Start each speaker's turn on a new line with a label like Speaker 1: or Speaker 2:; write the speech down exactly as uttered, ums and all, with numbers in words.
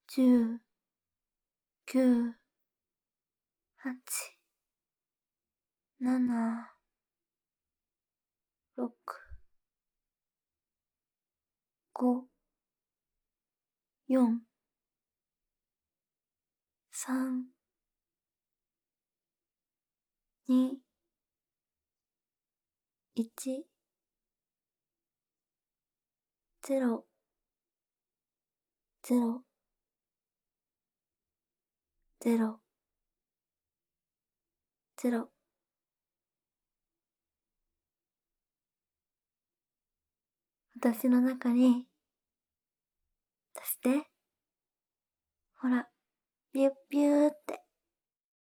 Speaker 1: じゅう、きゅう、はち、なな、ろく、ご、よん、さん、に、いち、ゼロ、ゼロ、ゼロ、ゼロ。私の中に出して。ほら、ビュッビューって。